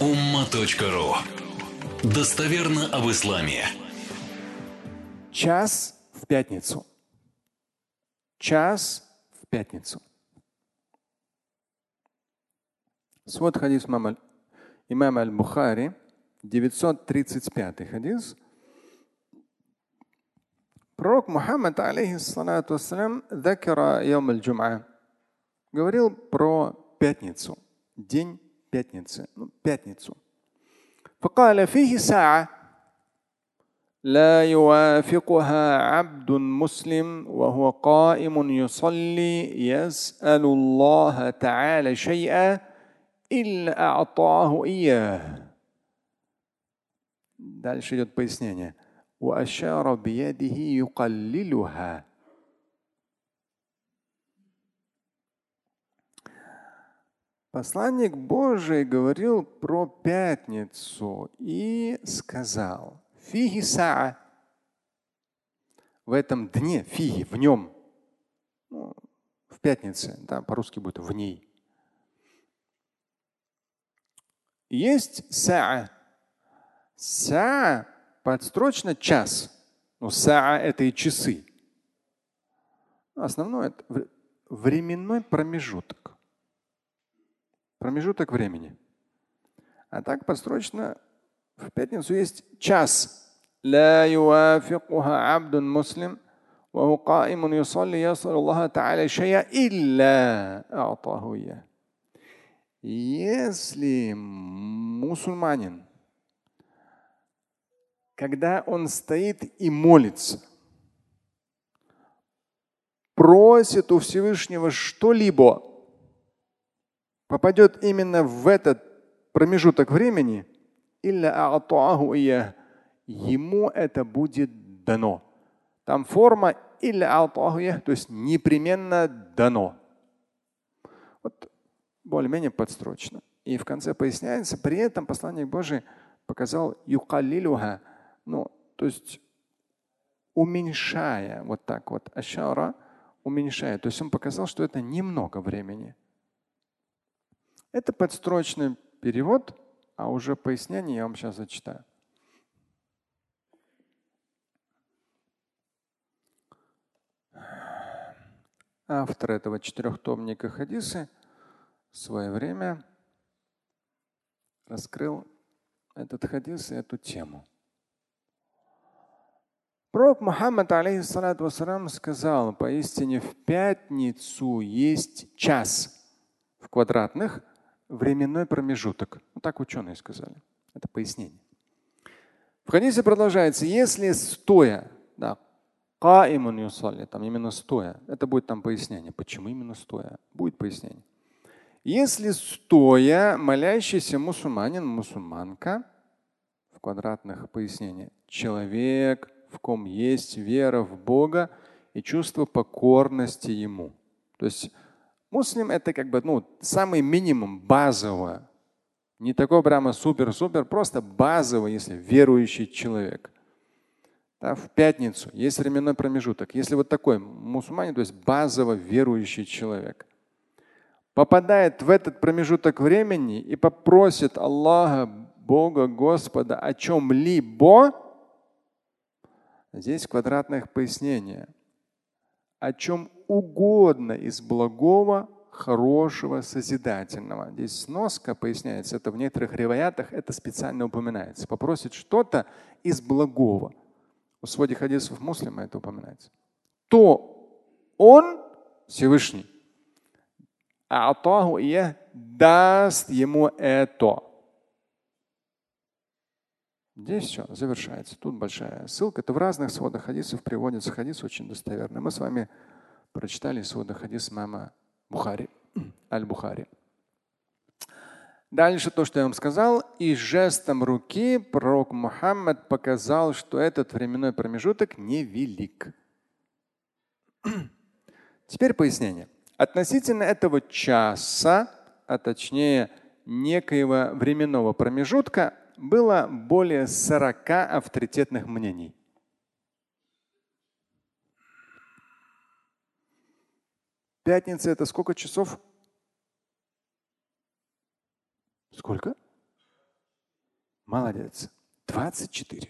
umma.ru. Достоверно об исламе. Час в пятницу. Час в пятницу. Свод хадис имама Аль-Бухари, 935 хадис. Пророк Мухаммад, алейхиссалату вассалям, закара йом аль-джум'a, говорил про пятницу, день пятницы, пятницу. فقال فيه ساعة لا يوافقها عبد مسلم وهو قائم يصلي يسأل الله تعالى شيئا إلا أعطاه إياه. Дальше идет пояснение. وأشار بيده يقللها. Посланник Божий говорил про пятницу и сказал: фиги саа. В этом дне, фиги, в нем, в пятнице, да, по-русски будет в ней. Есть саа. Саа подстрочно час. Но саа это и часы. Основное это временной промежуток. Промежуток времени. А так подстрочно в пятницу есть час. لا يوافقها عبد مسلم وهو قائم يصلي يسأل الله تعالى شيئا إلا أعطاه إياه. Если мусульманин, когда он стоит и молится, просит у Всевышнего что-либо, попадет именно в этот промежуток времени, ему это будет дано. Там форма то есть непременно дано. Вот более-менее подстрочно. И в конце поясняется, при этом посланник Божий показал юкаллилуха, то есть уменьшая, вот так вот, ашара, уменьшая. То есть он показал, что это немного времени. Это подстрочный перевод, а уже пояснение я вам сейчас зачитаю. Автор этого 4-томника хадисы в свое время раскрыл этот хадис и эту тему. Пророк Мухаммад, алейхиссалату вассалям, сказал: поистине в пятницу есть час в квадратных временной промежуток. Так ученые сказали. Это пояснение. В хадисе продолжается: если стоя, каимун юсалли, там именно стоя, это будет там пояснение. Почему именно стоя? Будет пояснение. Если стоя молящийся мусульманин, мусульманка, в квадратных пояснениях, человек, в ком есть вера в Бога и чувство покорности Ему. То есть муслим это самый минимум, базово. Не такой прямо супер-супер, просто базово, если верующий человек. Да, в пятницу есть временной промежуток. Если вот такой мусульманин, то есть базово верующий человек, попадает в этот промежуток времени и попросит Аллаха, Бога, Господа о чем-либо, здесь квадратных пояснения, о чем угодно из благого, хорошего, созидательного. Здесь сноска поясняется, это в некоторых риваятах это специально упоминается. Попросит что-то из благого. В своде хадисов муслима это упоминается. То он, Всевышний, даст ему это. Здесь все завершается. Тут большая ссылка. Это в разных сводах хадисов приводится хадис очень достоверный. Мы с вами прочитали своды хадис имама Бухари, Аль-Бухари. Дальше то, что я вам сказал, и жестом руки пророк Мухаммад показал, что этот временной промежуток невелик. Теперь пояснение. Относительно этого часа, а точнее некоего временного промежутка, было более 40 авторитетных мнений. Пятница это сколько часов? Сколько? Молодец. 24.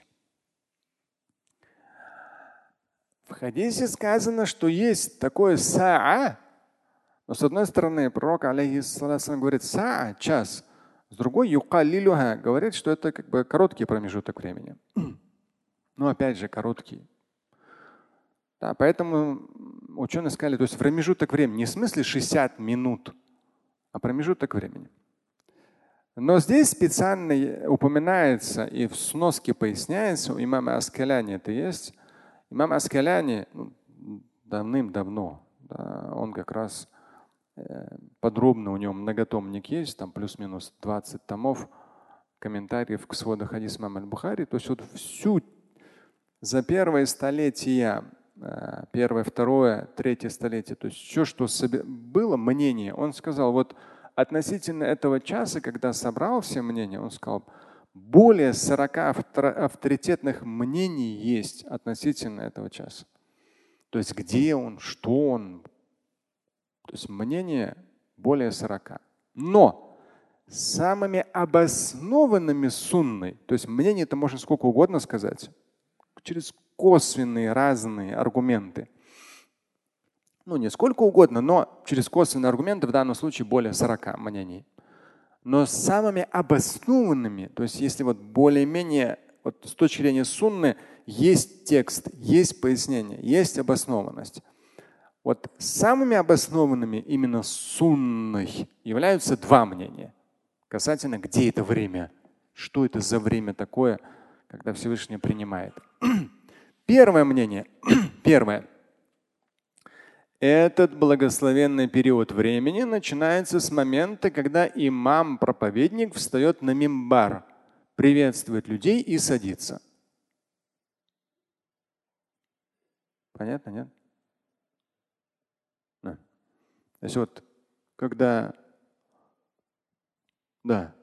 В хадисе сказано, что есть такое саа. Но с одной стороны, пророк алейхиссалям говорит саа, час. С другой, юкаллилюха, говорит, что это как бы короткий промежуток времени. Но опять же, короткий. Да, поэтому ученые сказали, то есть промежуток времени, не в смысле 60 минут, а промежуток времени. Но здесь специально упоминается и в сноске поясняется, у имама Аскаляни это есть. Имам Аскаляни давным-давно, да, он как раз подробно, у него многотомник есть, там плюс-минус 20 томов комментариев к своду хадис имама аль-Бухари. То есть вот всю за первое столетие, первое, второе, третье столетие, то есть все, что было мнение, он сказал, вот относительно этого часа, когда собрал все мнения, он сказал, более 40 авторитетных мнений есть относительно этого часа. То есть где он, что он. То есть мнение более 40. Но самыми обоснованными сунной, то есть мнение это можно сколько угодно сказать, через косвенные разные аргументы. Ну, не сколько угодно, но через косвенные аргументы в данном случае более 40 мнений. Но самыми обоснованными, то есть если вот более-менее вот с точки зрения сунны есть текст, есть пояснение, есть обоснованность. Вот самыми обоснованными именно сунной являются два мнения касательно, где это время, что это за время такое, когда Всевышний принимает. Первое мнение. Первое. Этот благословенный период времени начинается с момента, когда имам-проповедник встает на мимбар, приветствует людей и садится. Понятно, нет? Да. То есть вот, когда… Да.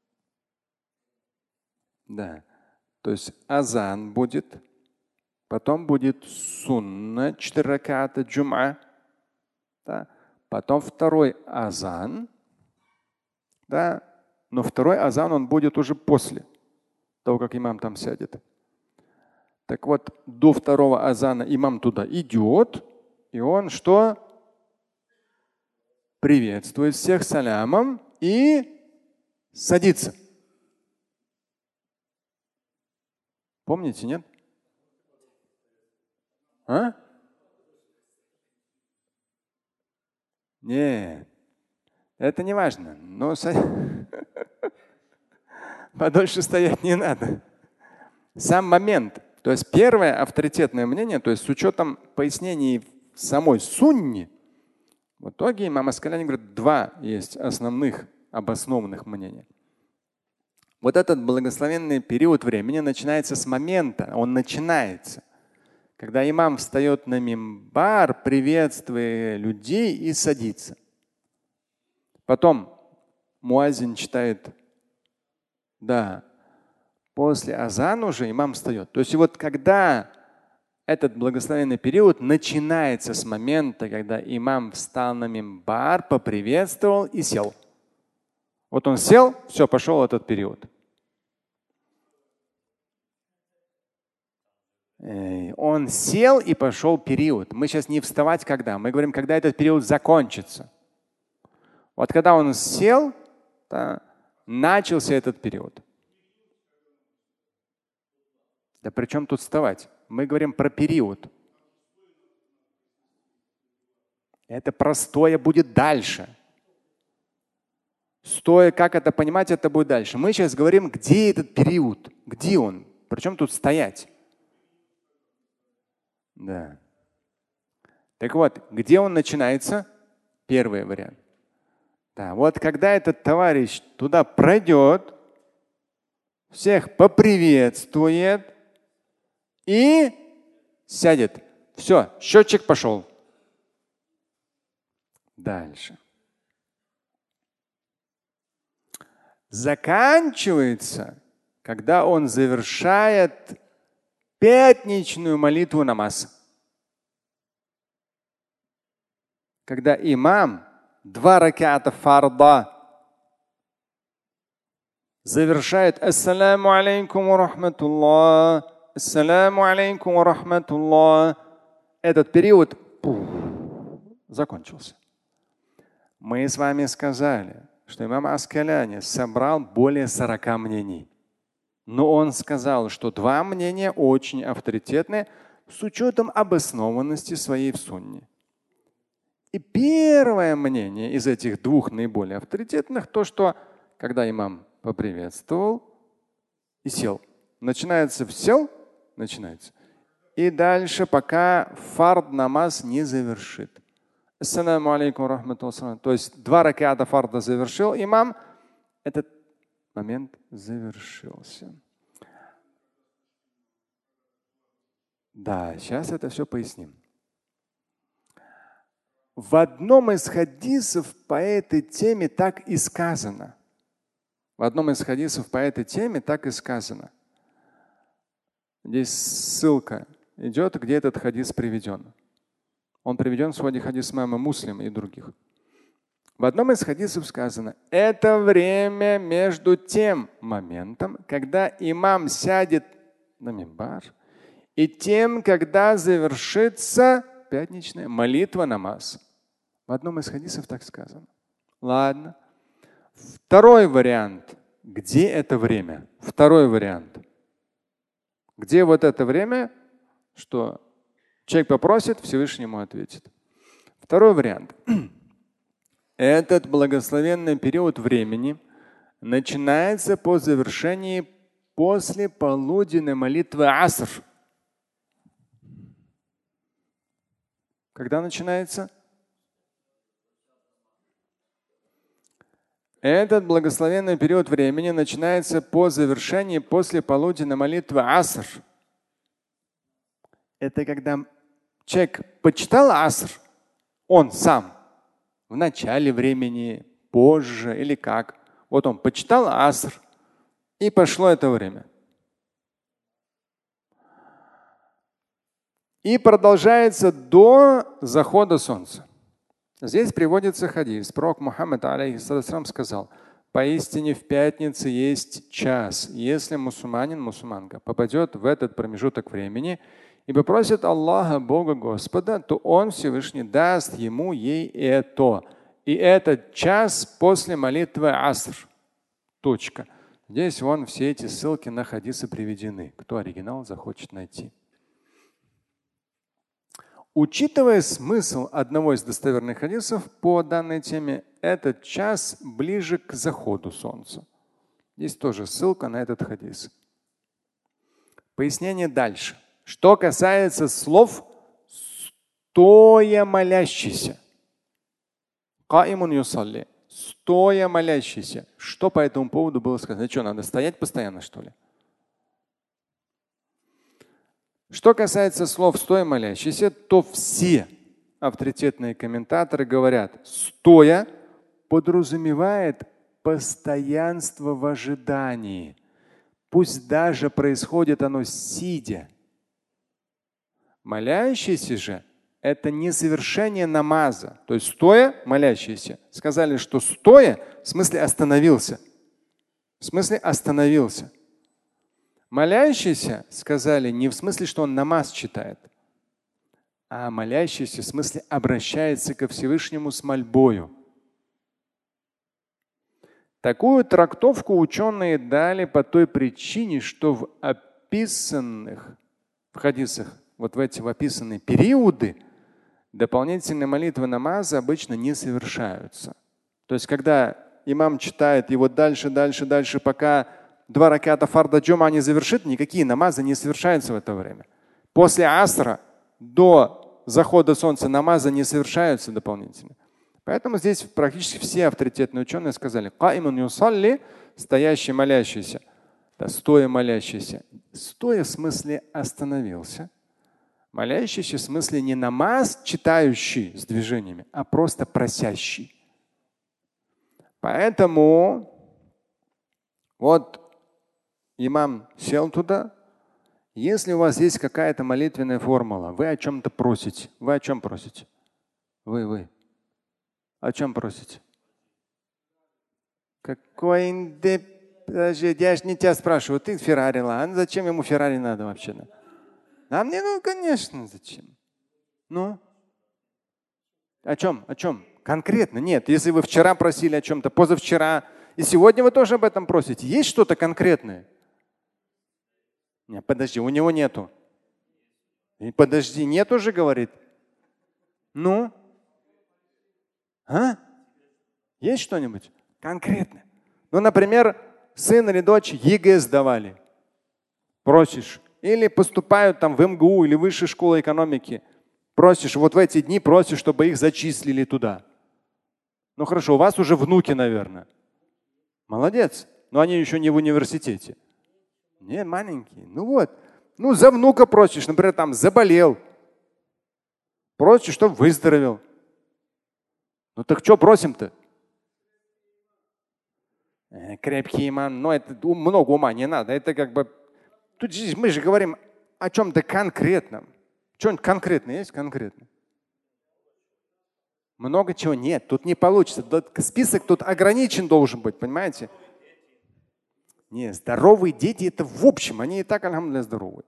Да. То есть азан будет, потом будет сунна, 4 раката джум'a, да? Потом второй азан, да? Но второй азан он будет уже после того, как имам там сядет. Так вот, до второго азана имам туда идет, и он что? Приветствует всех салямом и садится. Помните, нет? А? Нет, это не важно. Но подольше стоять не надо. Сам момент. То есть первое авторитетное мнение, то есть с учетом пояснений самой сунни, в итоге имам Аскаляни говорит, два есть основных обоснованных мнения. Вот этот благословенный период времени начинается с момента, он начинается, когда имам встает на мимбар, приветствуя людей и садится. Потом муазин читает, да, после азана уже имам встает. То есть вот когда этот благословенный период начинается с момента, когда имам встал на мимбар, поприветствовал и сел. Вот он сел, все, пошел этот период. Он сел и пошел период. Мы сейчас не вставать когда. Мы говорим, когда этот период закончится. Вот когда он сел, да, начался этот период. Да при чем тут вставать? Мы говорим про период. Это простое будет дальше. Стоя, как это понимать, это будет дальше. Мы сейчас говорим, где этот период, где он. Причем тут стоять? Да. Так вот, где он начинается? Первый вариант. Да, вот когда этот товарищ туда пройдет, всех поприветствует и сядет. Все, счетчик пошел. Дальше. Заканчивается, когда он завершает пятничную молитву намаз. Когда имам 2 раката фарда завершает ассаляму алейкум ва рахматуллах, ассаляму алейкум ва рахматуллах, этот период закончился. Мы с вами сказали, что имам Аскаляни собрал более 40 мнений. Но он сказал, что 2 мнения очень авторитетные с учетом обоснованности своей в сунне. И первое мнение из этих 2 наиболее авторитетных, то, что когда имам поприветствовал и сел, начинается начинается. И дальше, пока фард намаз не завершит. Ассаляму алейкум рахматуллах. То есть 2 раката фарда завершил имам, этот момент завершился. Да, сейчас это все поясним. В одном из хадисов по этой теме так и сказано. В одном из хадисов по этой теме так и сказано. Здесь ссылка идет, где этот хадис приведен. Он приведен в своде хадис имама Муслима и других. В одном из хадисов сказано: это время между тем моментом, когда имам сядет на мимбар, и тем, когда завершится пятничная молитва намаз. В одном из хадисов так сказано. Ладно. Второй вариант. Где это время? Второй вариант. Где вот это время, что человек попросит, Всевышний ему ответит. Второй вариант. Этот благословенный период времени начинается по завершении после полуденной молитвы аср. Когда начинается? Этот благословенный период времени начинается по завершении после полуденной молитвы аср. Это когда человек почитал аср, он сам, в начале времени, позже или как. Вот он почитал аср, и пошло это время. И продолжается до захода солнца. Здесь приводится хадис. Пророк Мухаммад алейхиссалям сказал: поистине в пятницу есть час. Если мусульманин, мусульманка попадет в этот промежуток времени и попросит Аллаха, Бога Господа, то Он Всевышний даст ему, ей это. И этот час после молитвы аср. Точка. Здесь вон все эти ссылки на хадисы приведены. Кто оригинал захочет найти. Учитывая смысл одного из достоверных хадисов по данной теме, этот час ближе к заходу солнца. Здесь тоже ссылка на этот хадис. Пояснение дальше. Что касается слов «стоя молящийся», «каимун юсалли», «стоя молящийся», что по этому поводу было сказано? Что, надо стоять постоянно, что ли? Что касается слов «стоя молящийся», то все авторитетные комментаторы говорят: «стоя» подразумевает постоянство в ожидании. Пусть даже происходит оно сидя. Молящийся же – это не совершение намаза. То есть стоя молящийся. Сказали, что стоя в смысле остановился. В смысле остановился. Молящийся сказали не в смысле, что он намаз читает, а молящийся в смысле обращается ко Всевышнему с мольбою. Такую трактовку ученые дали по той причине, что в описанных в хадисах, вот в эти описанные периоды, дополнительные молитвы намаза обычно не совершаются. То есть, когда имам читает его дальше, пока 2 раката фарда джума не завершит, никакие намазы не совершаются в это время. После асра до захода солнца намазы не совершаются дополнительно. Поэтому здесь практически все авторитетные ученые сказали: «Каимун юсалли», стоящий молящийся, да, стоя молящийся. Стоя в смысле остановился. Молящийся в смысле не намаз читающий с движениями, а просто просящий. Поэтому вот имам сел туда. Если у вас есть какая-то молитвенная формула, вы о чем-то просите. Вы о чем просите? Вы. О чем просите? Какой-нибудь подожди, я же не тебя спрашиваю, ты Феррари, ладно, зачем ему Феррари надо вообще? А мне, ну, конечно, зачем? Ну? О чем? О чем? Конкретно? Нет. Если вы вчера просили о чем-то, позавчера, и сегодня вы тоже об этом просите, есть что-то конкретное? Нет, подожди, у него нету. И подожди, нет уже, говорит. Ну? А? Есть что-нибудь? Конкретно. Ну, например, сын или дочь ЕГЭ сдавали. Просишь. Или поступают там в МГУ или высшую школу экономики. Просишь, вот в эти дни просишь, чтобы их зачислили туда. Ну хорошо, у вас уже внуки, наверное. Молодец. Но они еще не в университете. Не, маленькие. Ну вот. Ну, за внука просишь, например, там заболел. Просишь, чтобы выздоровел. Ну так что просим-то? Крепкий иман. Но это много ума не надо. Это как бы… Тут здесь мы же говорим о чем-то конкретном. Что-нибудь конкретное есть? Конкретно. Много чего нет. Тут не получится. Список тут ограничен должен быть, понимаете? Не, здоровые дети это в общем. Они и так, альхамдулилля, здоровые.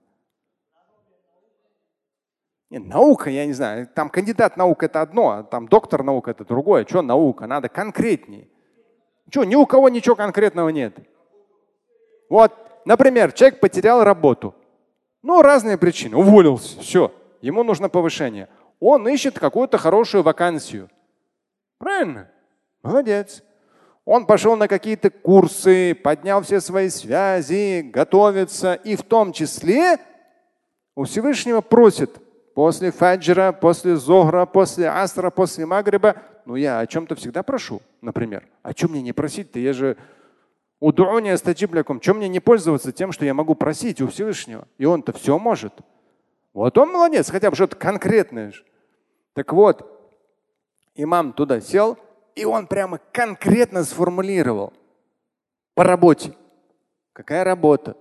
Нет, наука, я не знаю. Там кандидат наук это одно, а там доктор наук это другое. Что наука? Надо конкретнее. Что, ни у кого ничего конкретного нет. Вот, например, человек потерял работу. Ну, разные причины. Уволился. Все. Ему нужно повышение. Он ищет какую-то хорошую вакансию. Правильно? Молодец. Он пошел на какие-то курсы, поднял все свои связи, готовится. И в том числе у Всевышнего просит после фаджра, после зохра, после асра, после магриба. Ну, я о чем-то всегда прошу, например. А чем мне не просить-то? Я же уду'уни астаджиб лякум. Чем мне не пользоваться тем, что я могу просить у Всевышнего? И он-то все может. Вот он молодец, хотя бы что-то конкретное. Так вот, имам туда сел, и он прямо конкретно сформулировал по работе. Какая работа?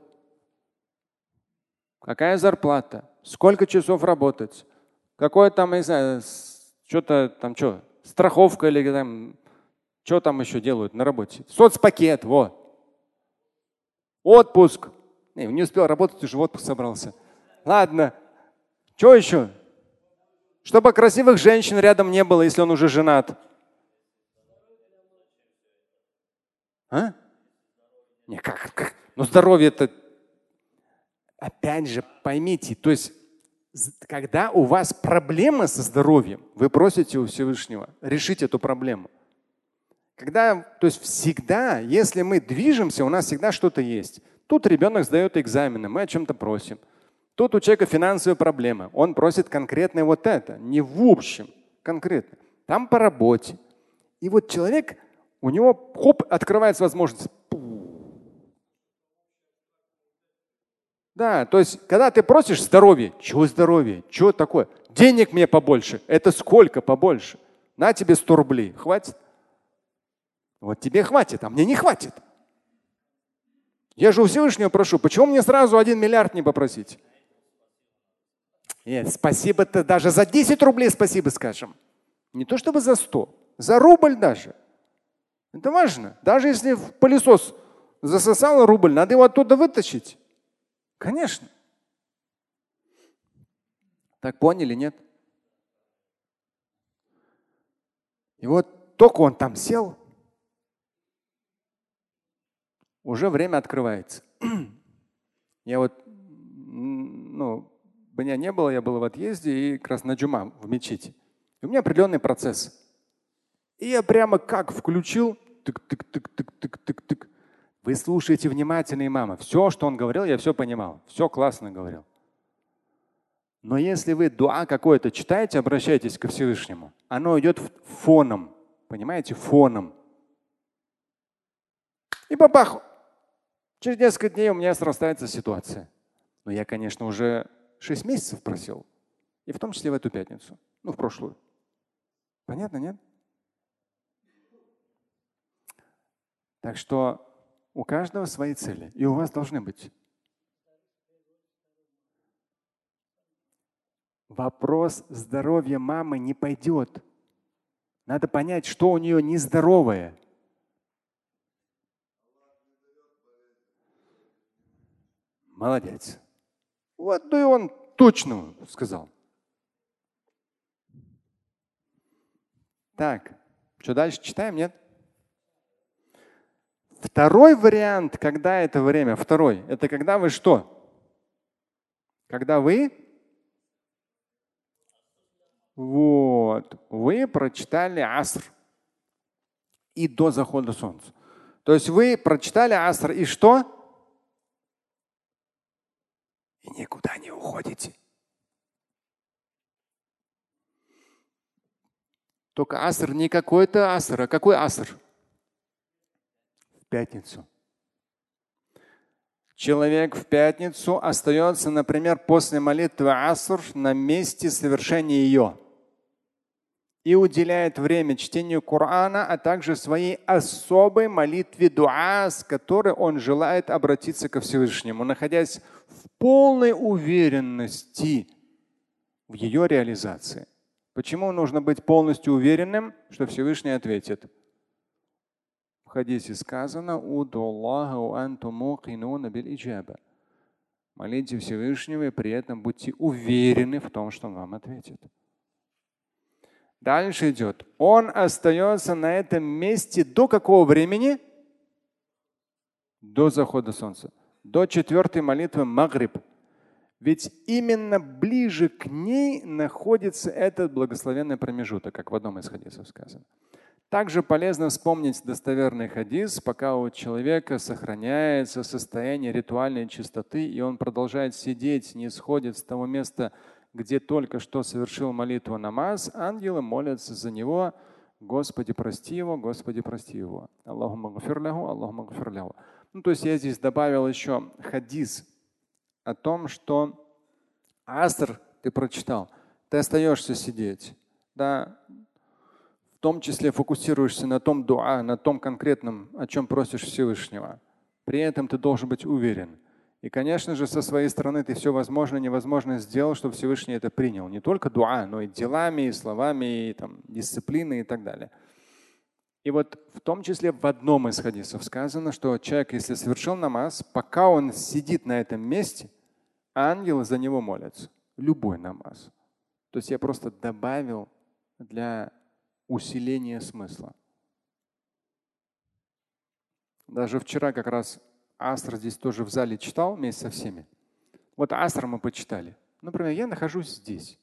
Какая зарплата? Сколько часов работать? Какое там, я не знаю, что-то там, что, страховка или там, что там еще делают на работе? Соцпакет, вот. Отпуск. Не успел работать, уже в отпуск собрался. Ладно. Что еще? Чтобы красивых женщин рядом не было, если он уже женат. А? Не, как? Ну здоровье это, опять же, поймите, то есть, когда у вас проблема со здоровьем, вы просите у Всевышнего решить эту проблему. Когда, то есть всегда, если мы движемся, у нас всегда что-то есть. Тут ребенок сдает экзамены, мы о чем-то просим. Тут у человека финансовые проблемы, он просит конкретное вот это, не в общем, конкретно. Там по работе. И вот человек, у него хоп, открывается возможность. Да, то есть, когда ты просишь здоровье, чего здоровье, чего такое? Денег мне побольше. Это сколько побольше? На тебе 100 рублей. Хватит? Вот тебе хватит, а мне не хватит. Я же у Всевышнего прошу, почему мне сразу 1 миллиард не попросить? Нет, спасибо-то даже за 10 рублей спасибо скажем. Не то чтобы за 100, за рубль даже. Это важно. Даже если в пылесос засосал рубль, надо его оттуда вытащить. Конечно. Так поняли, нет? И вот только он там сел, уже время открывается. Я вот, меня не было, я был в отъезде и как раз на джума в мечети. И у меня определенный процесс. И я прямо как включил, тык-тык-тык-тык-тык-тык. Вы слушаете внимательно имама. Все, что он говорил, я все понимал. Все классно говорил. Но если вы дуа какое-то читаете, обращайтесь ко Всевышнему. Оно идет фоном. Понимаете? Фоном. И бабах. Через несколько дней у меня срастается ситуация. Но я, конечно, уже 6 месяцев просил. И в том числе в эту пятницу. В прошлую. Понятно, нет? Так что у каждого свои цели. И у вас должны быть. Вопрос здоровья мамы не пойдет. Надо понять, что у нее нездоровое. Молодец. Вот, ну и он точно сказал. Так, что дальше читаем, нет? Второй вариант, когда это время, второй, это когда вы что? Когда вы вы прочитали аср и до захода солнца. То есть вы прочитали аср и что? И никуда не уходите. Только аср не какой-то аср, а какой аср? В пятницу. Человек в пятницу остается, например, после молитвы аср на месте совершения ее и уделяет время чтению Корана, а также своей особой молитве дуа, с которой он желает обратиться ко Всевышнему, находясь в полной уверенности в ее реализации. Почему нужно быть полностью уверенным, что Всевышний ответит? В хадисе сказано: молите Всевышнего и при этом будьте уверены в том, что он вам ответит. Дальше идет. Он остается на этом месте до какого времени? До захода солнца. До 4-й молитвы Магриб. Ведь именно ближе к ней находится этот благословенный промежуток, как в одном из хадисов сказано. Также полезно вспомнить достоверный хадис, пока у человека сохраняется состояние ритуальной чистоты, и он продолжает сидеть, не сходит с того места, где только что совершил молитву намаз, ангелы молятся за него: Господи, прости его, Господи, прости его. Аллахумма гфир лаху, Аллахумма гфир лаху. Ну, то есть я здесь добавил еще хадис о том, что аср ты прочитал, ты остаешься сидеть, да, в том числе фокусируешься на том дуа, на том конкретном, о чем просишь Всевышнего. При этом ты должен быть уверен. И, конечно же, со своей стороны ты все возможное и невозможное сделал, чтобы Всевышний это принял. Не только дуа, но и делами, и словами, и там, дисциплиной и так далее. И вот в том числе в одном из хадисов сказано, что человек, если совершил намаз, пока он сидит на этом месте, ангелы за него молятся. Любой намаз. То есть я просто добавил для усиления смысла. Даже вчера как раз аср здесь тоже в зале читал вместе со всеми. Вот аср мы почитали. Например, я нахожусь здесь.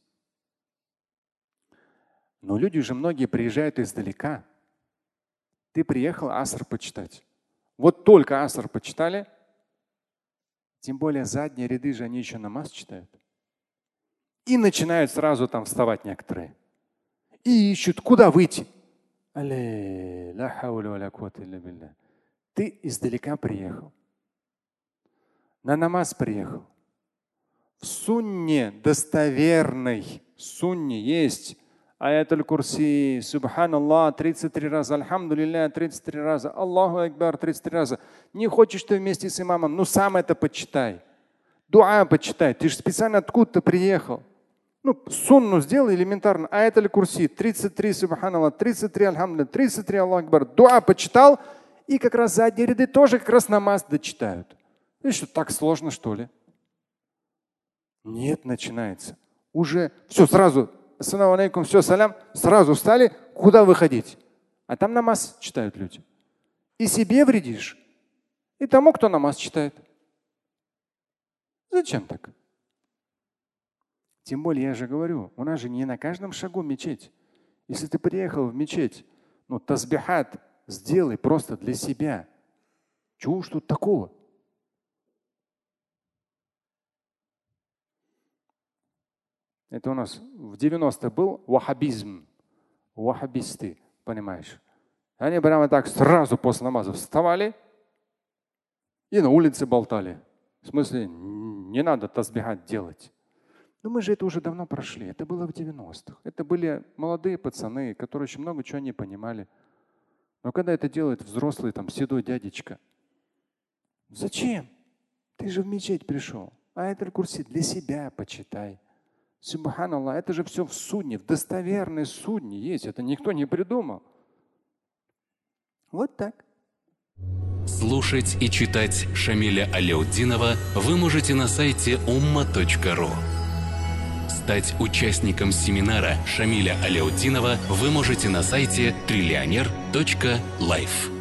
Но люди же многие приезжают издалека. Ты приехал аср почитать. Вот только аср почитали, тем более задние ряды же они еще намаз читают. И начинают сразу там вставать некоторые. И ищут, куда выйти. Ты издалека приехал. На намаз приехал. В сунне достоверной, сунне есть аят аль-Курси, Субханаллах 33 раза, Альхамдулилля 33 раза, Аллаху Акбар 33 раза. Не хочешь ты вместе с имамом, ну сам это почитай. Дуа почитай. Ты же специально откуда-то приехал. Ну, сунну сделай элементарно. Аят аль-Курси 33 Субханаллах, 33 Альхамдулилля, 33 Аллаху Акбар. Дуа почитал, и как раз задние ряды тоже как раз намаз дочитают. И что, так сложно, что ли? Нет, начинается. Уже все, сразу. Ассаламу алейкум, все, салям. Сразу встали, куда выходить? А там намаз читают люди. И себе вредишь, и тому, кто намаз читает. Зачем так? Тем более, я же говорю, у нас же не на каждом шагу мечеть. Если ты приехал в мечеть, ну, тазбихат сделай просто для себя. Чего уж тут такого? Это у нас в 90-х был ваххабизм. Ваххабисты, понимаешь? Они прямо так сразу после намаза вставали и на улице болтали. В смысле, не надо тазбихат делать. Но мы же это уже давно прошли. Это было в 90-х. Это были молодые пацаны, которые еще много чего не понимали. Но когда это делает взрослый, там, седой дядечка, зачем? Ты же в мечеть пришел. Аят аль-Курси для себя почитай. Субханаллах, это же все в судне, в достоверной судне есть. Это никто не придумал. Вот так. Слушать и читать Шамиля Аляутдинова вы можете на сайте umma.ru. Стать участником семинара Шамиля Аляутдинова вы можете на сайте trillioner.life.